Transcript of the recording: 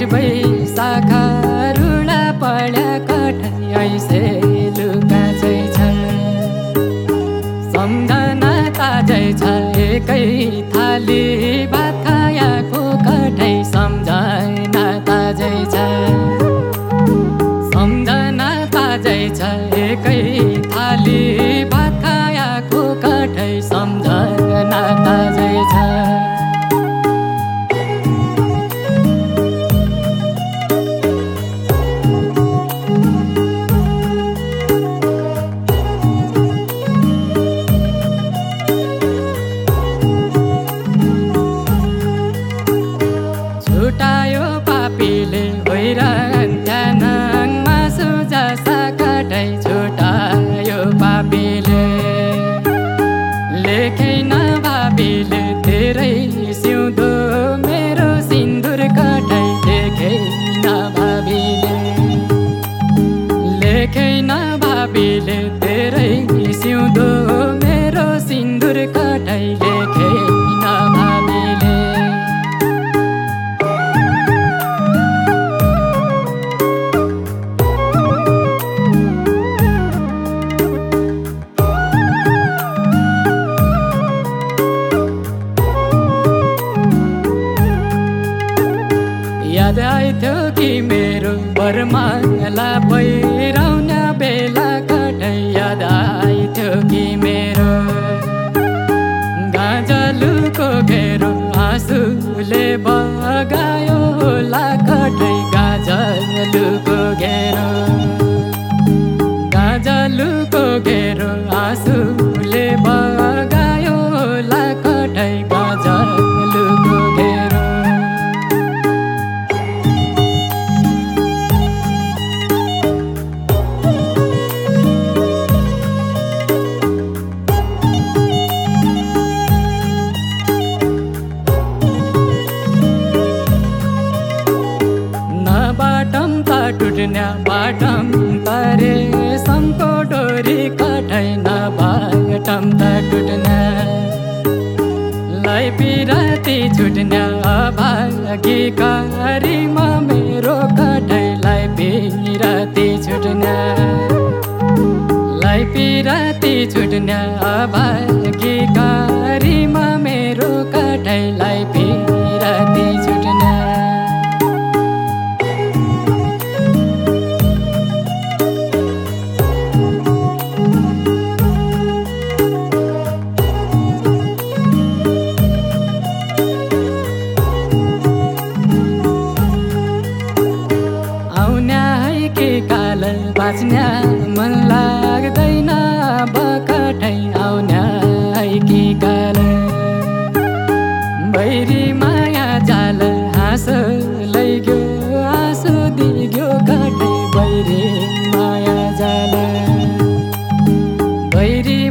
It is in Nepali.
बैशाखा रुला पड्या कठै ऐसे लुका चाहिँ छ सम्झना ताजै छ एकै थाली भात खायाको कठै सम्झना ताजै छ सम्झना ताजै छ एकै थाली भात खायाको कठै सम्झना ताजै छ छुटायो पापीले भइरहन्थ्या नाङमा सुजसा कठै छुटायो पापीले लेखै नभाबीले धेरै सिउँदो मेरो सिन्दुर कठै लेखै नभाबीले लेखै नभाबीले धेरै सिउँदो मेरो सिन्दुर कठै लेखै नभाबीले याद आइथ्यो कि मेरो बरमाला पहिराउन बेला कठै याद आइथ्यो कि मेरो गाजलुको घेरो आँसुले बगायो होला कठै गाजलुको घेरो गाजलुको घेरो आँसुले बगायो होला कठै गाजलुको घेरो बाटम त टुट्न्या बाटम तरे समको डोरी कठै बाटम त टुट्न्या लै पिराती छुट्न्या अभागी कारीमा मेरो कठै लै पिराती छुट्न्या लै पिराती छुट्न्या अभागी कारीमा मेरो कठै लै पिराती छुट्न्या काल बाँच्न्या मन लाग्दैन बकठै आउन्या कि काल बैरी माया जाल हाँसो लैग्यो आँसु दिग्यो कठै बैरी माया जाल बैरी